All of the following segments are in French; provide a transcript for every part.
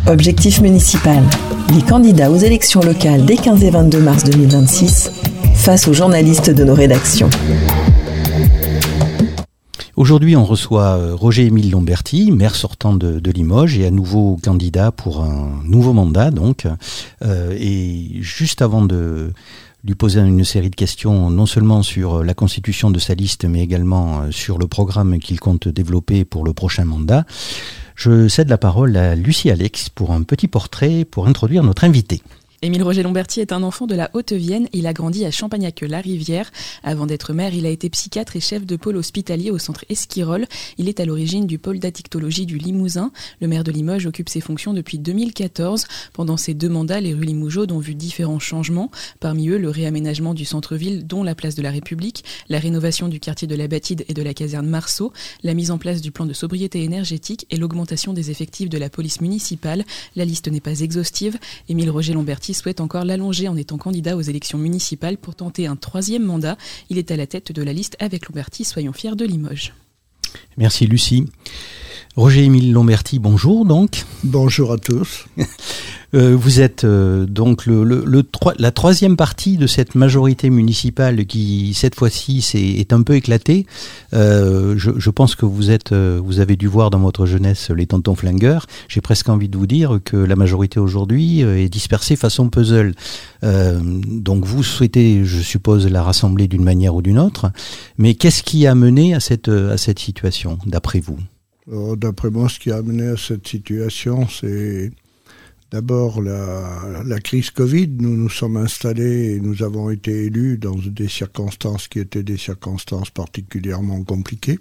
Objectif municipal. Les candidats aux élections locales des 15 et 22 mars 2026 face aux journalistes de nos rédactions. Aujourd'hui, on reçoit Roger-Émile Lamberty, maire sortant de Limoges et à nouveau candidat pour un nouveau mandat. Et juste avant de lui poser une série de questions, non seulement sur la constitution de sa liste, mais également sur le programme qu'il compte développer pour le prochain mandat, je cède la parole à Lucie Alex pour un petit portrait pour introduire notre invité. Émile Roger Lamberty est un enfant de la Haute-Vienne. Il a grandi à Champagnac-la-Rivière. Avant d'être maire, il a été psychiatre et chef de pôle hospitalier au centre Esquirol. Il est à l'origine du pôle d'addictologie du Limousin. Le maire de Limoges occupe ses fonctions depuis 2014. Pendant ses 2 mandats, les rues limougeaudes ont vu différents changements. Parmi eux, le réaménagement du centre-ville, dont la place de la République, la rénovation du quartier de la Batide et de la caserne Marceau, la mise en place du plan de sobriété énergétique et l'augmentation des effectifs de la police municipale. La liste n'est pas exhaustive. Émile Roger Lamberty souhaite encore l'allonger en étant candidat aux élections municipales pour tenter un 3e mandat. Il est à la tête de la liste avec Lamberty, soyons fiers de Limoges. Merci Lucie. Roger-Émile Lamberty, bonjour donc. Bonjour à tous. Vous êtes donc la 3e partie de cette majorité municipale qui, cette fois-ci, est un peu éclatée. Je pense que vous avez dû voir dans votre jeunesse les tontons flingueurs. J'ai presque envie de vous dire que la majorité aujourd'hui est dispersée façon puzzle. Donc vous souhaitez, je suppose, la rassembler d'une manière ou d'une autre. Mais qu'est-ce qui a mené à cette situation, d'après vous ? D'après moi, ce qui a amené à cette situation, c'est d'abord la crise Covid. Nous nous sommes installés et nous avons été élus dans des circonstances qui étaient des circonstances particulièrement compliquées.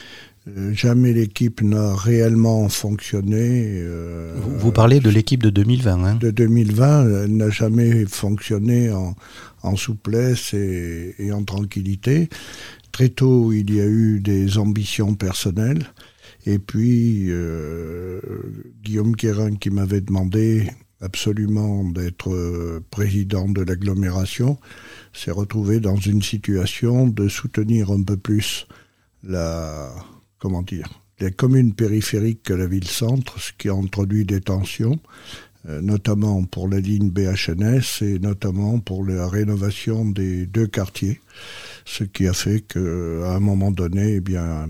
Jamais l'équipe n'a réellement fonctionné. Vous parlez de l'équipe de 2020, hein ? De 2020, elle n'a jamais fonctionné en souplesse et en tranquillité. Très tôt, il y a eu des ambitions personnelles. Et puis, Guillaume Guérin, qui m'avait demandé absolument d'être président de l'agglomération, s'est retrouvé dans une situation de soutenir un peu plus les communes périphériques que la ville-centre, ce qui a introduit des tensions, notamment pour la ligne BHNS et notamment pour la rénovation des 2 quartiers, ce qui a fait qu'à un moment donné,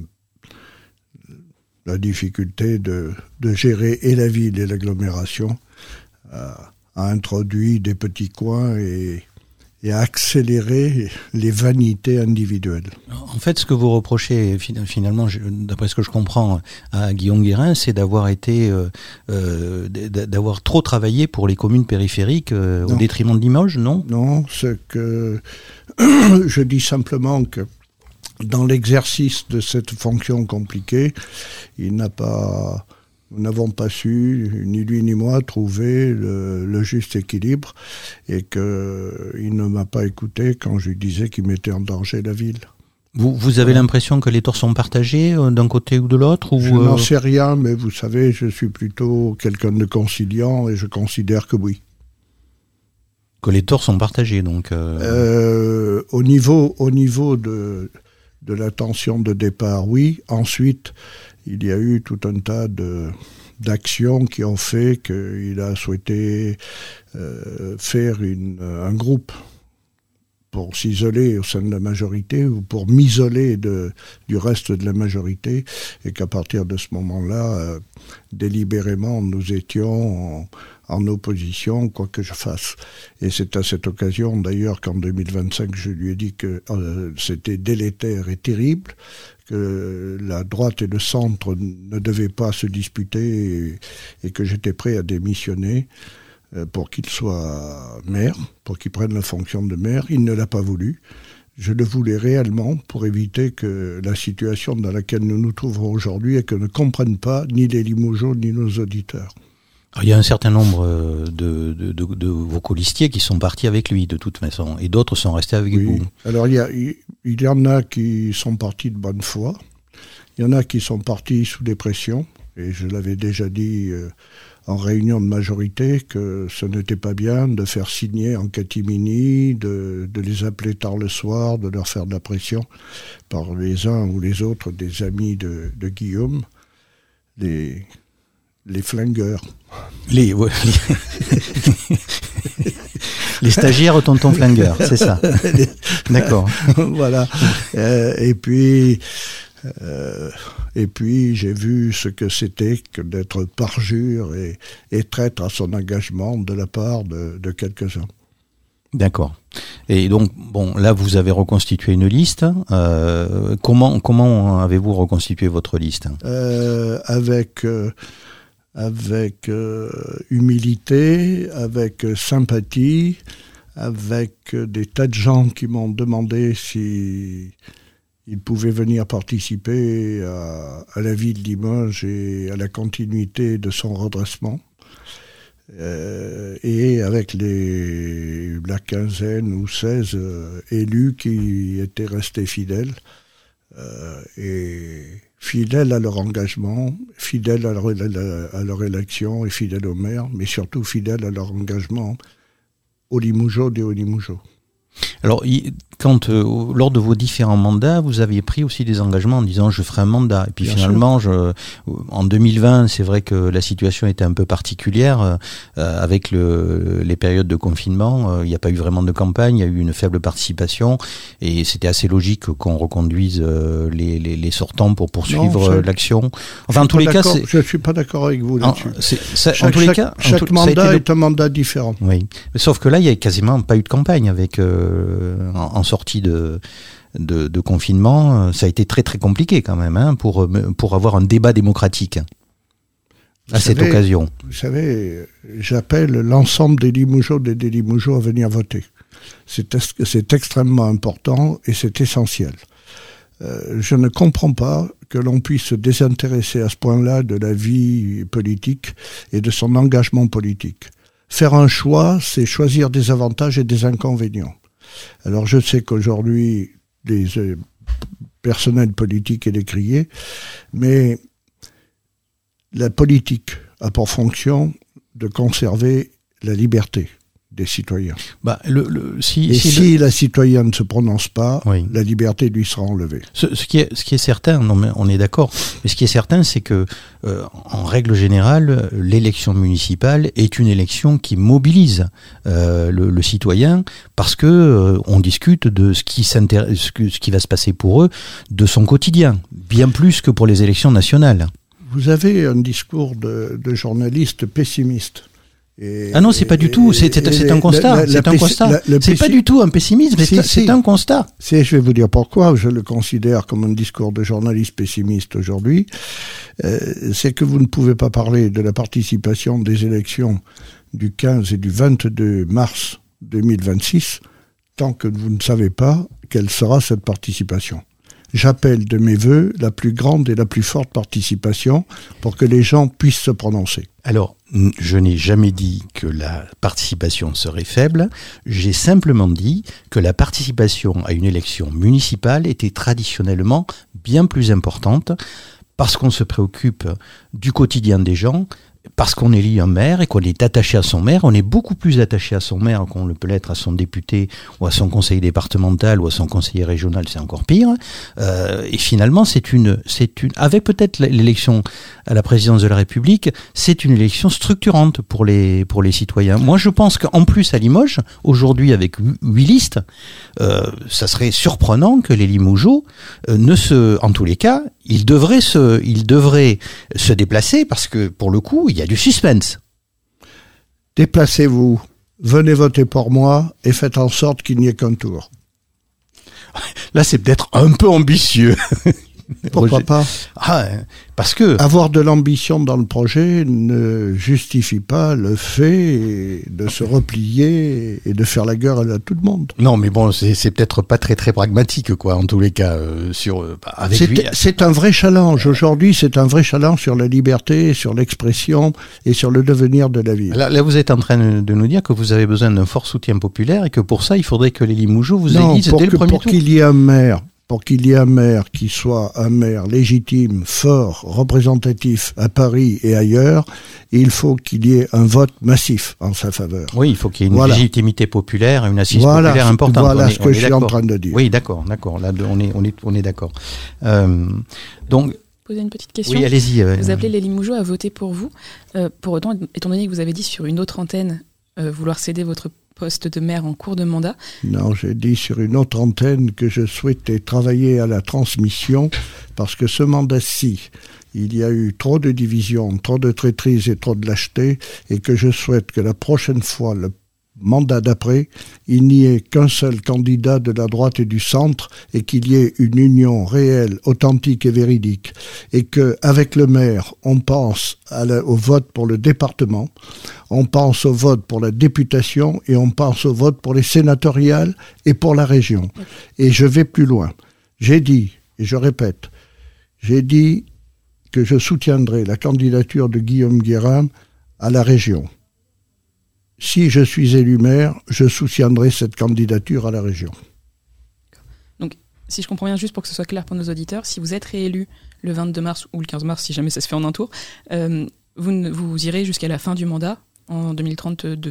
la difficulté de gérer et la ville et l'agglomération a introduit des petits coins et a accéléré les vanités individuelles. En fait, ce que vous reprochez finalement, d'après ce que je comprends, à Guillaume Guérin, c'est d'avoir trop travaillé pour les communes périphériques au détriment de Limoges, non ? Non, ce que je dis simplement que dans l'exercice de cette fonction compliquée, nous n'avons pas su, ni lui ni moi, trouver le juste équilibre et qu'il ne m'a pas écouté quand je lui disais qu'il mettait en danger la ville. Vous avez l'impression que les torts sont partagés d'un côté ou de l'autre ou Je n'en sais rien, mais vous savez, je suis plutôt quelqu'un de conciliant et je considère que oui. Que les torts sont partagés, donc Au niveau de la tension de départ, oui. Ensuite, il y a eu tout un tas d'actions qui ont fait qu'il a souhaité faire un groupe pour s'isoler au sein de la majorité ou pour m'isoler du reste de la majorité et qu'à partir de ce moment-là, délibérément, nous étions en opposition, quoi que je fasse. Et c'est à cette occasion, d'ailleurs, qu'en 2025, je lui ai dit que c'était délétère et terrible, que la droite et le centre ne devaient pas se disputer et que j'étais prêt à démissionner pour qu'il soit maire, pour qu'il prenne la fonction de maire. Il ne l'a pas voulu. Je le voulais réellement pour éviter que la situation dans laquelle nous nous trouvons aujourd'hui et que ne comprennent pas ni les Limougeaux ni nos auditeurs. Alors, il y a un certain nombre de vos colistiers qui sont partis avec lui de toute façon et d'autres sont restés avec vous. Alors il y en a qui sont partis de bonne foi, il y en a qui sont partis sous des pressions et je l'avais déjà dit en réunion de majorité que ce n'était pas bien de faire signer en catimini, de les appeler tard le soir, de leur faire de la pression par les uns ou les autres des amis de Guillaume, les flingueurs. Les stagiaires tonton flingueur, c'est ça. D'accord. Voilà. Et puis j'ai vu ce que c'était que d'être parjure et traître à son engagement de la part de quelques-uns. D'accord. Et donc, bon, là, vous avez reconstitué une liste. Comment avez-vous reconstitué votre liste ? Avec humilité, avec sympathie, avec des tas de gens qui m'ont demandé si ils pouvaient venir participer à la vie de Limoges et à la continuité de son redressement. Et avec la quinzaine ou 16 élus qui étaient restés fidèles, et fidèles à leur engagement, fidèles à leur élection et fidèles au maire, mais surtout fidèles à leur engagement aux Limougeaux et aux Limougeaux. Alors, lors de vos différents mandats, vous aviez pris aussi des engagements en disant je ferai un mandat. Et puis bien finalement, en 2020, c'est vrai que la situation était un peu particulière avec les périodes de confinement. Il n'y a pas eu vraiment de campagne, il y a eu une faible participation et c'était assez logique qu'on reconduise les sortants pour poursuivre l'action. Enfin, en tous les cas, je suis pas d'accord avec vous là-dessus. Chaque mandat est un mandat différent. Oui, mais sauf que là, il y a quasiment pas eu de campagne avec. En sortie de confinement, ça a été très très compliqué quand même pour avoir un débat démocratique à cette occasion. Vous savez, j'appelle l'ensemble des Limougeaux et des Limougeaux à venir voter. C'est extrêmement important et c'est essentiel. Je ne comprends pas que l'on puisse se désintéresser à ce point-là de la vie politique et de son engagement politique. Faire un choix, c'est choisir des avantages et des inconvénients. Alors je sais qu'aujourd'hui, les personnels politiques et les criés, mais la politique a pour fonction de conserver la liberté des citoyens. Si la citoyenne ne se prononce pas, oui, la liberté lui sera enlevée. Ce qui est certain, non, mais on est d'accord, mais ce qui est certain, c'est que en règle générale, l'élection municipale est une élection qui mobilise le citoyen parce que on discute de ce qui va se passer pour eux, de son quotidien, bien plus que pour les élections nationales. Vous avez un discours de journaliste pessimiste. Ah non, c'est pas du tout. C'est un constat. C'est un constat. C'est pas du tout un pessimisme. C'est un constat. Je vais vous dire pourquoi je le considère comme un discours de journaliste pessimiste aujourd'hui. C'est que vous ne pouvez pas parler de la participation des élections du 15 et du 22 mars 2026 tant que vous ne savez pas quelle sera cette participation. J'appelle de mes vœux la plus grande et la plus forte participation pour que les gens puissent se prononcer. Alors, je n'ai jamais dit que la participation serait faible, j'ai simplement dit que la participation à une élection municipale était traditionnellement bien plus importante parce qu'on se préoccupe du quotidien des gens, parce qu'on élit un maire et qu'on est attaché à son maire. On est beaucoup plus attaché à son maire qu'on le peut l'être à son député ou à son conseiller départemental ou à son conseiller régional, c'est encore pire. Et finalement, c'est une, avec peut-être l'élection à la présidence de la République, c'est une élection structurante pour les citoyens. Moi, je pense qu'en plus à Limoges, aujourd'hui avec 8 listes, ça serait surprenant que les Limougeaux en tous les cas, ils devraient se déplacer parce que pour le coup, il y a du suspense. Déplacez-vous, venez voter pour moi et faites en sorte qu'il n'y ait qu'un tour. Là, c'est peut-être un peu ambitieux. Pourquoi pas ? Parce que avoir de l'ambition dans le projet ne justifie pas le fait de se replier et de faire la guerre à tout le monde. Non, mais bon, c'est peut-être pas très très pragmatique, quoi. En tous les cas, c'est un vrai challenge. Aujourd'hui, c'est un vrai challenge sur la liberté, sur l'expression et sur le devenir de la ville. Là, vous êtes en train de nous dire que vous avez besoin d'un fort soutien populaire et que pour ça, il faudrait que les Limougeaux vous élisent dès le premier tour. Pour qu'il y ait un maire qui soit un maire légitime, fort, représentatif à Paris et ailleurs, il faut qu'il y ait un vote massif en sa faveur. Oui, il faut qu'il y ait une légitimité populaire, une assise populaire importante. Voilà ce que je suis en train de dire. Oui, d'accord. Là, on est d'accord. Donc, poser une petite question? Oui, allez-y. Vous appelez les Limougeaux à voter pour vous. Pour autant, étant donné que vous avez dit sur une autre antenne vouloir céder votre poste de maire en cours de mandat. Non, j'ai dit sur une autre antenne que je souhaitais travailler à la transmission parce que ce mandat-ci, il y a eu trop de divisions, trop de traîtrises et trop de lâcheté, et que je souhaite que la prochaine fois, le mandat d'après, il n'y ait qu'un seul candidat de la droite et du centre et qu'il y ait une union réelle, authentique et véridique. Et qu'avec le maire, on pense au vote pour le département, on pense au vote pour la députation et on pense au vote pour les sénatoriales et pour la région. Et je vais plus loin. J'ai dit, et je répète, j'ai dit que je soutiendrai la candidature de Guillaume Guérin à la région. Si je suis élu maire, je soutiendrai cette candidature à la région. Donc, si je comprends bien, juste pour que ce soit clair pour nos auditeurs, si vous êtes réélu le 22 mars ou le 15 mars, si jamais ça se fait en un tour, vous irez jusqu'à la fin du mandat en 2032.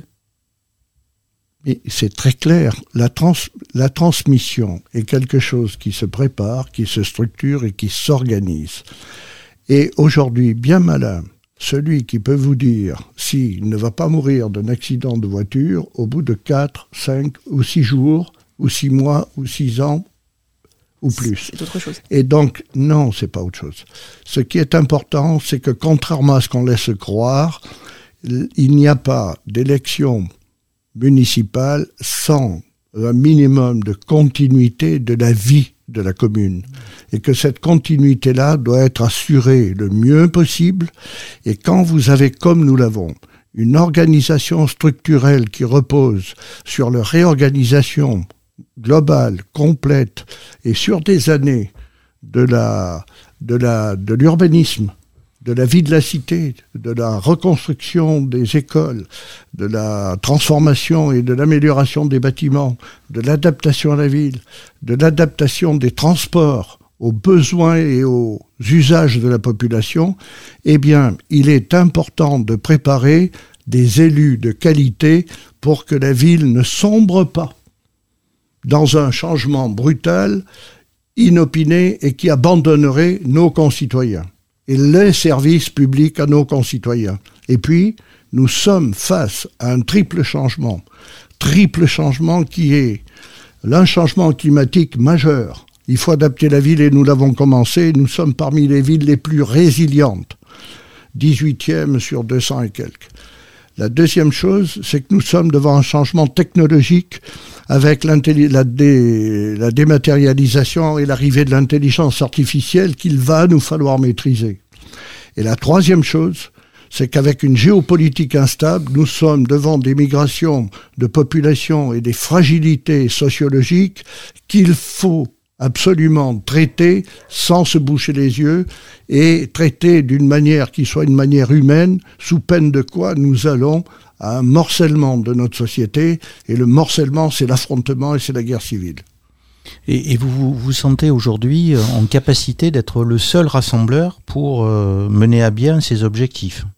Et c'est très clair. La transmission est quelque chose qui se prépare, qui se structure et qui s'organise. Et aujourd'hui, bien malin, celui qui peut vous dire s'il ne va pas mourir d'un accident de voiture au bout de 4, 5 ou 6 jours, ou 6 mois, ou 6 ans, ou plus. C'est autre chose. Et donc, non, c'est pas autre chose. Ce qui est important, c'est que contrairement à ce qu'on laisse croire, il n'y a pas d'élection municipale sans un minimum de continuité de la vie de la commune. Et que cette continuité-là doit être assurée le mieux possible. Et quand vous avez, comme nous l'avons, une organisation structurelle qui repose sur la réorganisation globale, complète, et sur des années de l'urbanisme, de la vie de la cité, de la reconstruction des écoles, de la transformation et de l'amélioration des bâtiments, de l'adaptation à la ville, de l'adaptation des transports aux besoins et aux usages de la population, eh bien, il est important de préparer des élus de qualité pour que la ville ne sombre pas dans un changement brutal, inopiné et qui abandonnerait nos concitoyens et les services publics à nos concitoyens. Et puis, nous sommes face à un triple changement qui est un changement climatique majeur. Il faut adapter la ville et nous l'avons commencé. Nous sommes parmi les villes les plus résilientes, 18e sur 200 et quelques. La deuxième chose, c'est que nous sommes devant un changement technologique avec la dématérialisation et l'arrivée de l'intelligence artificielle qu'il va nous falloir maîtriser. Et la troisième chose, c'est qu'avec une géopolitique instable, nous sommes devant des migrations de population et des fragilités sociologiques qu'il faut absolument traiter sans se boucher les yeux et traiter d'une manière qui soit une manière humaine, sous peine de quoi nous allons à un morcellement de notre société. Et le morcellement, c'est l'affrontement et c'est la guerre civile. Et vous vous sentez aujourd'hui en capacité d'être le seul rassembleur pour mener à bien ces objectifs?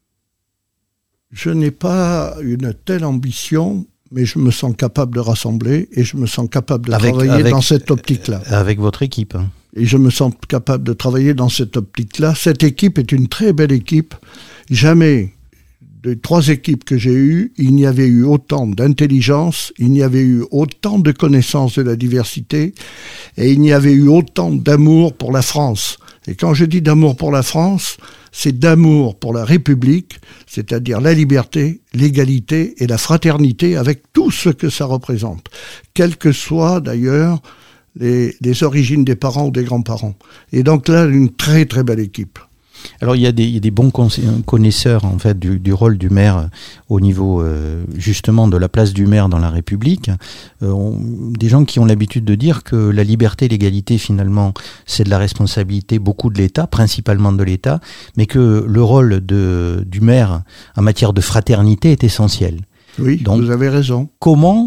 Je n'ai pas une telle ambition, mais je me sens capable de rassembler et je me sens capable de travailler dans cette optique-là. Avec votre équipe. Et je me sens capable de travailler dans cette optique-là. Cette équipe est une très belle équipe. Jamais, des 3 équipes que j'ai eues, il n'y avait eu autant d'intelligence, il n'y avait eu autant de connaissances de la diversité et il n'y avait eu autant d'amour pour la France. Et quand je dis d'amour pour la France, c'est d'amour pour la République, c'est-à-dire la liberté, l'égalité et la fraternité avec tout ce que ça représente, quelles que soient d'ailleurs les origines des parents ou des grands-parents. Et donc là, une très très belle équipe. Alors il y a des bons connaisseurs en fait du rôle du maire au niveau justement de la place du maire dans la République. Des gens qui ont l'habitude de dire que la liberté et l'égalité finalement c'est de la responsabilité beaucoup de l'État, principalement de l'État, mais que le rôle du maire en matière de fraternité est essentiel. Oui, donc, vous avez raison. Comment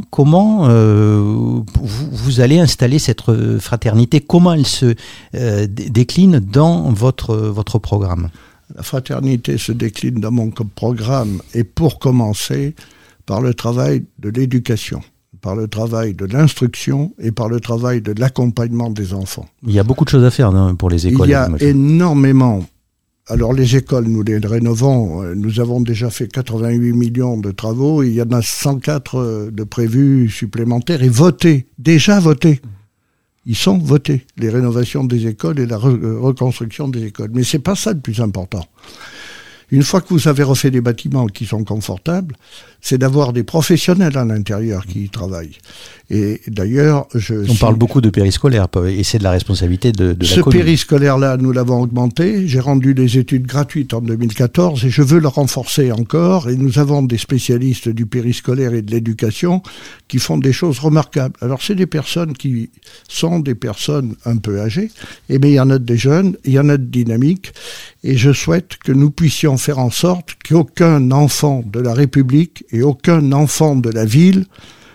vous allez installer cette fraternité? Comment elle se décline dans votre programme? La fraternité se décline dans mon programme et pour commencer par le travail de l'éducation. par le travail de l'instruction et par le travail de l'accompagnement des enfants. Il y a beaucoup de choses à faire pour les écoles. Il y a énormément. Alors les écoles, nous les rénovons. Nous avons déjà fait 88 millions de travaux. Il y en a 104 de prévus supplémentaires et votés, déjà votés. Ils sont votés, les rénovations des écoles et la reconstruction des écoles. Mais c'est pas ça le plus important. Une fois que vous avez refait des bâtiments qui sont confortables, c'est d'avoir des professionnels à l'intérieur qui y travaillent. Et d'ailleurs, on parle beaucoup de périscolaire, et c'est de la responsabilité de la commune. Ce périscolaire-là, nous l'avons augmenté. J'ai rendu des études gratuites en 2014 et je veux le renforcer encore. Et nous avons des spécialistes du périscolaire et de l'éducation qui font des choses remarquables. Alors, c'est des personnes qui sont des personnes un peu âgées. Eh bien, il y en a des jeunes, il y en a de dynamiques. Et je souhaite que nous puissions faire en sorte qu'aucun enfant de la République et aucun enfant de la ville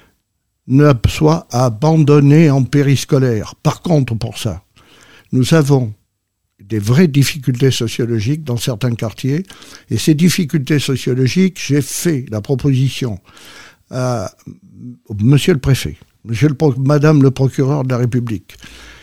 ne soit abandonné en périscolaire. Par contre, pour ça, nous avons des vraies difficultés sociologiques dans certains quartiers. Et ces difficultés sociologiques, j'ai fait la proposition à monsieur le préfet, madame le procureur de la République,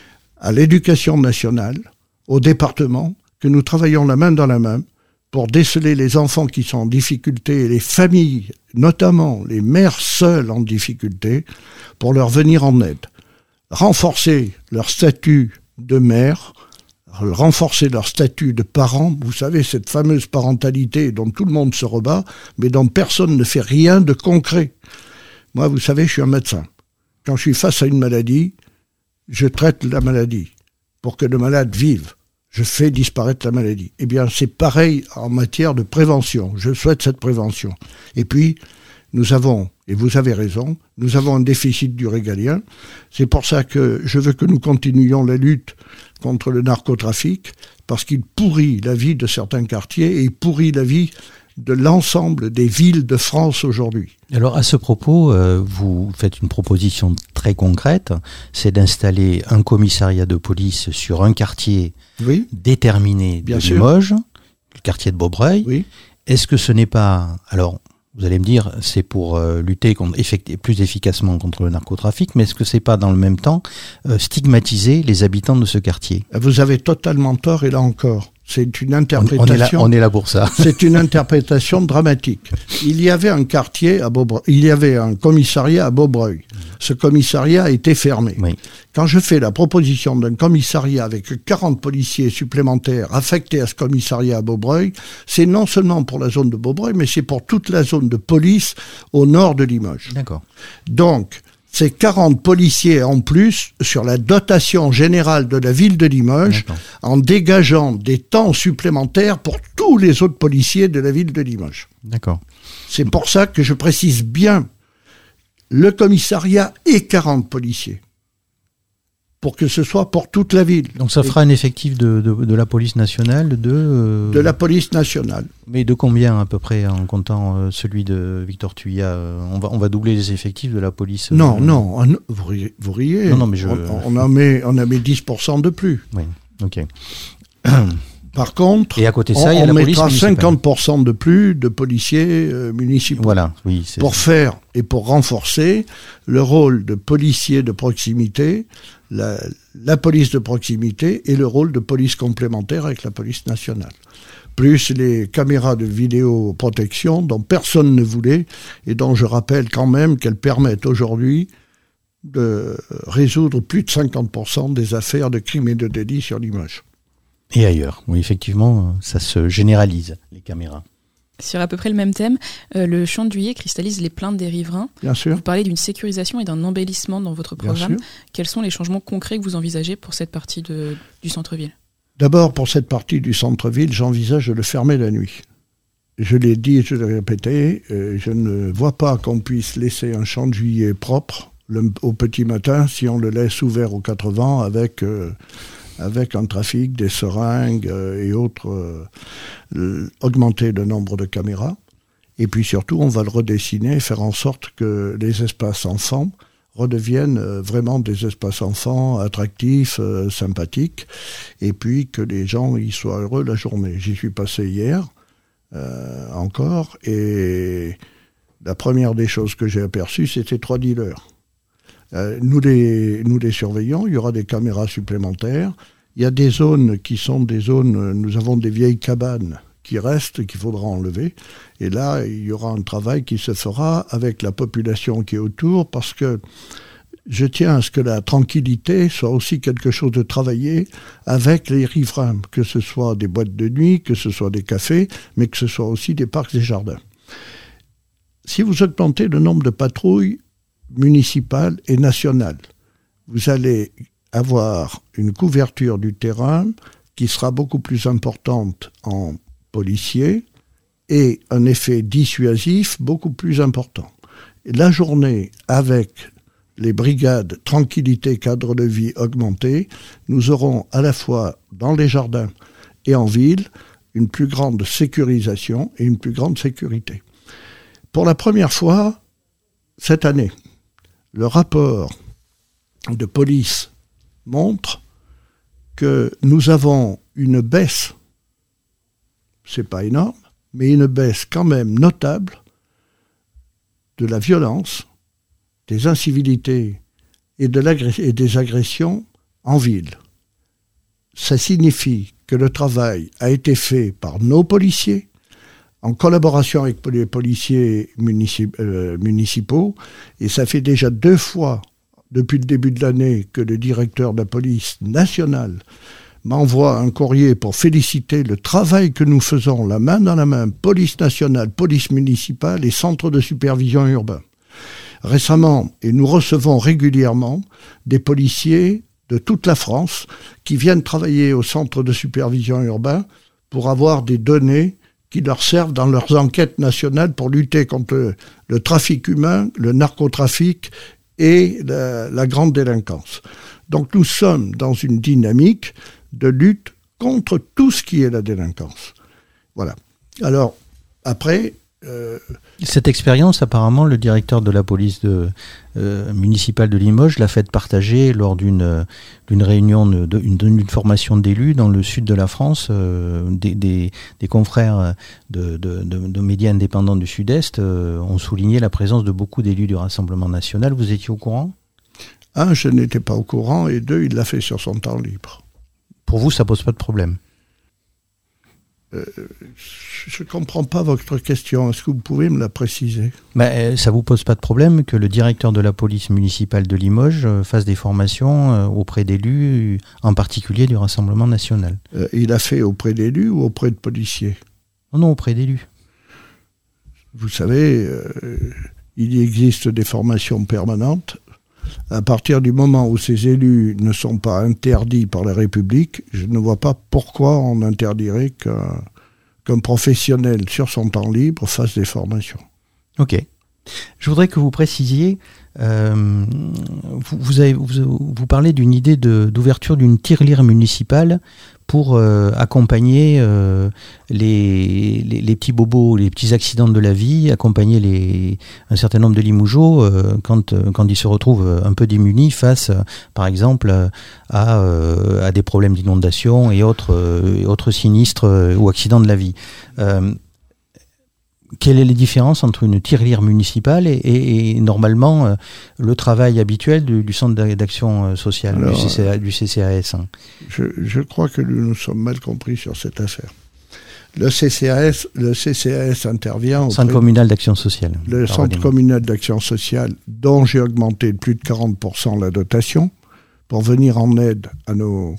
à l'éducation nationale, au département, que nous travaillons la main dans la main pour déceler les enfants qui sont en difficulté et les familles, notamment les mères seules en difficulté, pour leur venir en aide. Renforcer leur statut de mère, renforcer leur statut de parent. Vous savez, cette fameuse parentalité dont tout le monde se rebat, mais dont personne ne fait rien de concret. Moi, vous savez, je suis un médecin. Quand je suis face à une maladie, je traite la maladie pour que le malade vive. Je fais disparaître la maladie. Eh bien, c'est pareil en matière de prévention. Je souhaite cette prévention. Et puis, nous avons, et vous avez raison, nous avons un déficit du régalien. C'est pour ça que je veux que nous continuions la lutte contre le narcotrafic, parce qu'il pourrit la vie de certains quartiers et il pourrit la vie de l'ensemble des villes de France aujourd'hui. Alors à ce propos, vous faites une proposition très concrète, c'est d'installer un commissariat de police sur un quartier déterminé de Limoges, le quartier de Beaubreuil. Oui. Est-ce que ce n'est pas... Alors, vous allez me dire, c'est pour lutter plus efficacement contre le narcotrafic, mais est-ce que c'est pas dans le même temps stigmatiser les habitants de ce quartier ? Vous avez totalement tort, et là encore, c'est une interprétation. On est là pour ça. C'est une interprétation dramatique. Il y avait un quartier à Beaubreuil, il y avait un commissariat à Beaubreuil. Ce commissariat a été fermé. Oui. Quand je fais la proposition d'un commissariat avec 40 policiers supplémentaires affectés à ce commissariat à Beaubreuil, c'est non seulement pour la zone de Beaubreuil, mais c'est pour toute la zone de police au nord de Limoges. D'accord. Donc, c'est 40 policiers en plus sur la dotation générale de la ville de Limoges, en dégageant des temps supplémentaires pour tous les autres policiers de la ville de Limoges. D'accord. C'est pour ça que je précise bien le commissariat et 40 policiers, pour que ce soit pour toute la ville. Donc ça fera un effectif de la police nationale de la police nationale. Mais de combien à peu près, en comptant celui de Victor Tuyat on va doubler les effectifs de la police Non, vous riez. Non, mais on en met 10% de plus. Oui, ok. Par contre, et à côté de ça, il y a la police mettra 50% de plus de policiers municipaux. Voilà, oui. Pour faire et pour renforcer le rôle de policier de proximité, la police de proximité et le rôle de police complémentaire avec la police nationale. Plus les caméras de vidéoprotection dont personne ne voulait et dont je rappelle quand même qu'elles permettent aujourd'hui de résoudre plus de 50% des affaires de crimes et de délits sur Limoges. Et ailleurs, oui, effectivement, ça se généralise, les caméras. Sur à peu près le même thème, le Chant de Juillet cristallise les plaintes des riverains. Bien sûr. Vous parlez d'une sécurisation et d'un embellissement dans votre programme. Quels sont les changements concrets que vous envisagez pour cette partie du centre-ville ? D'abord, pour cette partie du centre-ville, j'envisage de le fermer la nuit. Je l'ai dit et je l'ai répété, je ne vois pas qu'on puisse laisser un Chant de Juillet propre au petit matin si on le laisse ouvert aux 4 vents avec un trafic, des seringues et autres, augmenter le nombre de caméras. Et puis surtout, on va le redessiner et faire en sorte que les espaces enfants redeviennent vraiment des espaces enfants attractifs, sympathiques, et puis que les gens y soient heureux la journée. J'y suis passé hier encore, et la première des choses que j'ai aperçues, c'était 3 dealers. Nous les surveillons, il y aura des caméras supplémentaires. Il y a des zones qui sont des zones, nous avons des vieilles cabanes qui restent, qu'il faudra enlever. Et là, il y aura un travail qui se fera avec la population qui est autour, parce que je tiens à ce que la tranquillité soit aussi quelque chose de travaillé avec les riverains, que ce soit des boîtes de nuit, que ce soit des cafés, mais que ce soit aussi des parcs et jardins. Si vous augmentez le nombre de patrouilles municipales et nationales, vous allez avoir une couverture du terrain qui sera beaucoup plus importante en policiers et un effet dissuasif beaucoup plus important. Et la journée, avec les brigades tranquillité, cadre de vie augmenté, nous aurons à la fois dans les jardins et en ville une plus grande sécurisation et une plus grande sécurité. Pour la première fois, cette année, le rapport de police montre que nous avons une baisse, c'est pas énorme, mais une baisse quand même notable de la violence, des incivilités et des agressions en ville. Ça signifie que le travail a été fait par nos policiers, en collaboration avec les policiers municipaux, et ça fait déjà 2 fois depuis le début de l'année que le directeur de la police nationale m'envoie un courrier pour féliciter le travail que nous faisons, la main dans la main, police nationale, police municipale et centre de supervision urbain. Récemment, et nous recevons régulièrement des policiers de toute la France qui viennent travailler au centre de supervision urbain pour avoir des données qui leur servent dans leurs enquêtes nationales pour lutter contre le trafic humain, le narcotrafic et la grande délinquance. Donc nous sommes dans une dynamique de lutte contre tout ce qui est la délinquance. Voilà. Alors, après... Cette expérience, apparemment, le directeur de la police municipale de Limoges l'a fait partager lors d'une réunion, d'une formation d'élus dans le sud de la France. Des confrères de médias indépendants du Sud-Est ont souligné la présence de beaucoup d'élus du Rassemblement national. Vous étiez au courant ? 1, je n'étais pas au courant, et 2, il l'a fait sur son temps libre. Pour vous, ça pose pas de problème ? Je ne comprends pas votre question. Est-ce que vous pouvez me la préciser ? Ça ne vous pose pas de problème que le directeur de la police municipale de Limoges fasse des formations auprès d'élus, en particulier du Rassemblement national ? Il a fait auprès d'élus ou auprès de policiers ? Non, auprès d'élus. Vous savez, il existe des formations permanentes. À partir du moment où ces élus ne sont pas interdits par la République, je ne vois pas pourquoi on interdirait qu'un professionnel sur son temps libre fasse des formations. Ok. Je voudrais que vous précisiez, vous parlez d'une idée d'ouverture d'une tirelire municipale pour accompagner les petits bobos, les petits accidents de la vie, accompagner un certain nombre de Limougeaux quand ils se retrouvent un peu démunis face, par exemple, à des problèmes d'inondation et autres sinistres ou accidents de la vie. Quelle est la différence entre une tirelire municipale et normalement le travail habituel du centre d'action sociale, du CCAS? Je crois que nous nous sommes mal compris sur cette affaire. Le CCAS intervient... Centre communal d'action sociale. Le centre communal d'action sociale, dont j'ai augmenté de plus de 40% la dotation, pour venir en aide à nos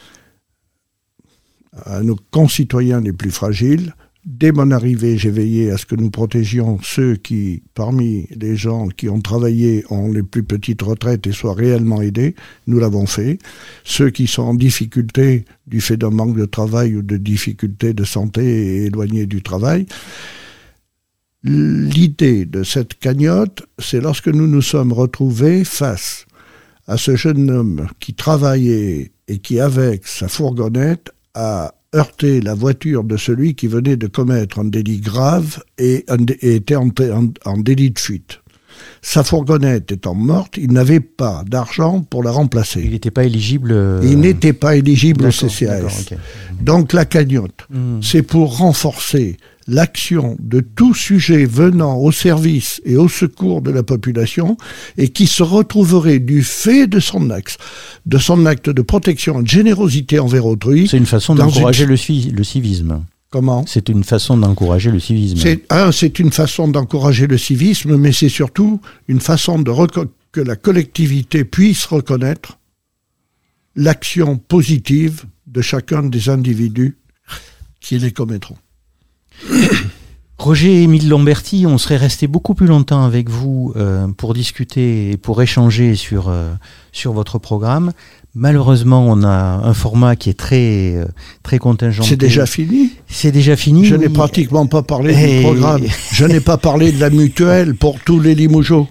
concitoyens les plus fragiles. Dès mon arrivée, j'ai veillé à ce que nous protégions ceux qui, parmi les gens qui ont travaillé, ont les plus petites retraites et soient réellement aidés. Nous l'avons fait. Ceux qui sont en difficulté du fait d'un manque de travail ou de difficultés de santé et éloignés du travail. L'idée de cette cagnotte, c'est lorsque nous nous sommes retrouvés face à ce jeune homme qui travaillait et qui, avec sa fourgonnette, a heurté la voiture de celui qui venait de commettre un délit grave et était en délit de fuite. Sa fourgonnette étant morte, il n'avait pas d'argent pour la remplacer. Il n'était pas éligible... Il n'était pas éligible au CCAS. Okay. Donc la cagnotte, c'est pour renforcer l'action de tout sujet venant au service et au secours de la population et qui se retrouverait du fait de son acte de protection et de générosité envers autrui. C'est une façon d'encourager le civisme. Comment ? C'est une façon d'encourager le civisme. C'est une façon d'encourager le civisme, mais c'est surtout une façon que la collectivité puisse reconnaître l'action positive de chacun des individus qui les commettront. Roger-Émile Lamberty, on serait resté beaucoup plus longtemps avec vous pour discuter et pour échanger sur votre programme. Malheureusement, on a un format qui est très contingenté. C'est déjà fini ? C'est déjà fini. Je n'ai pratiquement pas parlé du programme. Je n'ai pas parlé de la mutuelle pour tous les Limougeaux.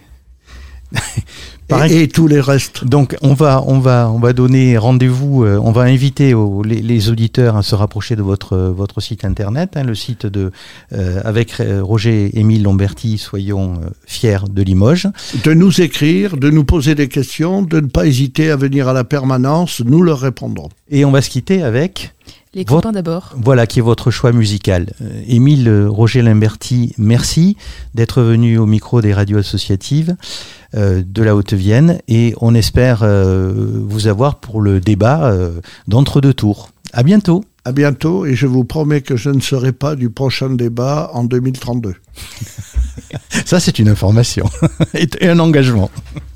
Et tous les restes. Donc on va donner rendez-vous, on va inviter les auditeurs à se rapprocher de votre site internet, le site avec Roger-Émile Lamberty, soyons fiers de Limoges. De nous écrire, de nous poser des questions, de ne pas hésiter à venir à la permanence, nous leur répondrons. Et on va se quitter avec... Les copains d'abord. Voilà qui est votre choix musical. Émile Roger Lamberty, merci d'être venu au micro des radios associatives de la Haute-Vienne et on espère vous avoir pour le débat d'entre-deux tours. À bientôt. À bientôt et je vous promets que je ne serai pas du prochain débat en 2032. Ça c'est une information et un engagement.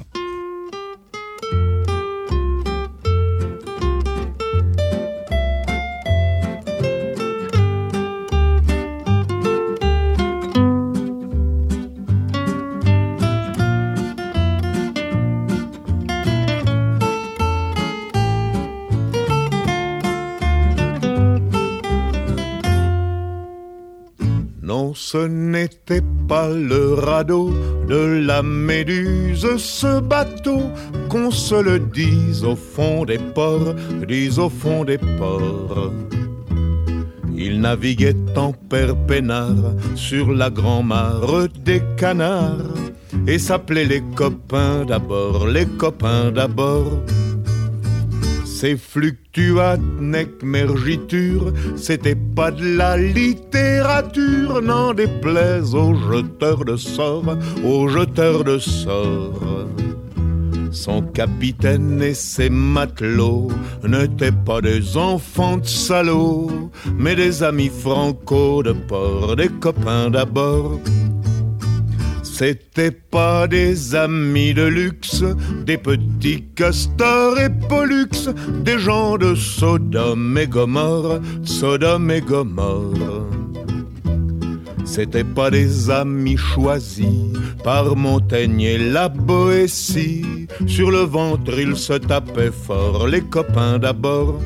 Non, ce n'était pas le radeau de la Méduse, ce bateau, qu'on se le dise au fond des ports, dise au fond des ports. Il naviguait en père peinard sur la grand-mare des canards et s'appelait les copains d'abord, les copains d'abord. Ces fluctuates nec mergiture, c'était pas de la littérature, n'en déplaise aux jeteurs de sorts, aux jeteurs de sorts. Son capitaine et ses matelots n'étaient pas des enfants de salauds, mais des amis franco de port, des copains d'abord. C'étaient pas des amis de luxe, des petits castors et pollux, des gens de Sodome et Gomorre, Sodome et Gomorre. C'étaient pas des amis choisis par Montaigne et la Boétie, sur le ventre ils se tapaient fort, les copains d'abord.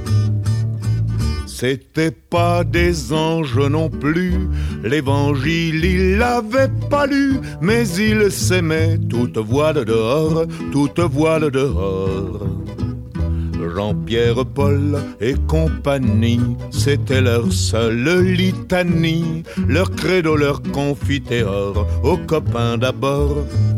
C'étaient pas des anges non plus, l'évangile il l'avait pas lu, mais ils s'aimaient toute voile dehors, toute voile dehors. Jean-Pierre, Paul et compagnie, c'était leur seule litanie, leur credo, leur confiteor, aux copains d'abord.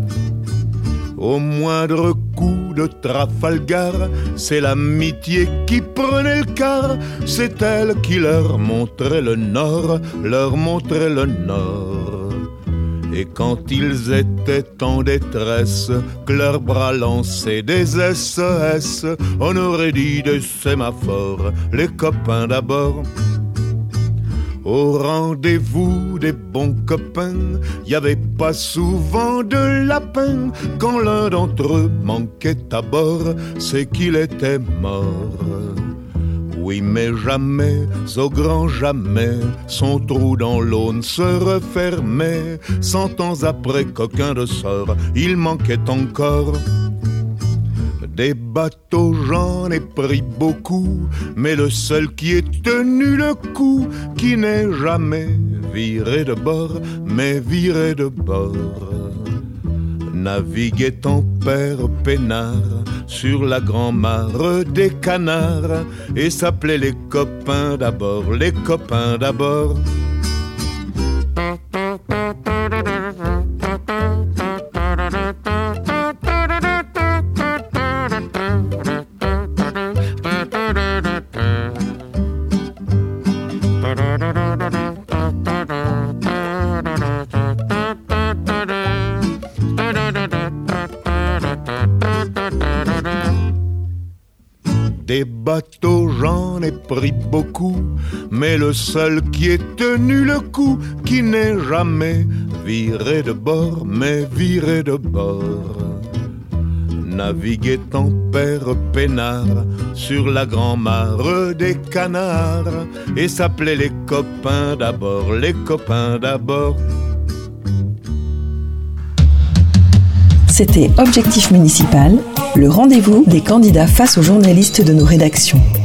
Au moindre coup de Trafalgar, c'est l'amitié qui prenait le quart, c'est elle qui leur montrait le nord, leur montrait le nord. Et quand ils étaient en détresse, que leurs bras lançaient des SES, on aurait dit des sémaphores, les copains d'abord. Au rendez-vous des bons copains, y avait pas souvent de lapin. Quand l'un d'entre eux manquait à bord, c'est qu'il était mort. Oui, mais jamais, au grand jamais, son trou dans l'aune se refermait. 100 ans après qu'aucun de sort, il manquait encore. Des bateaux, j'en ai pris beaucoup, mais le seul qui ait tenu le coup, qui n'est jamais viré de bord, mais viré de bord, naviguait en père peinard sur la grand-mare des canards et s'appelait les copains d'abord, les copains d'abord. Des bateaux, j'en ai pris beaucoup, mais le seul qui ait tenu le coup, qui n'est jamais viré de bord, mais viré de bord. Naviguait en père peinard sur la grand-mare des canards, et s'appelait les copains d'abord, les copains d'abord. C'était Objectif Municipal, le rendez-vous des candidats face aux journalistes de nos rédactions.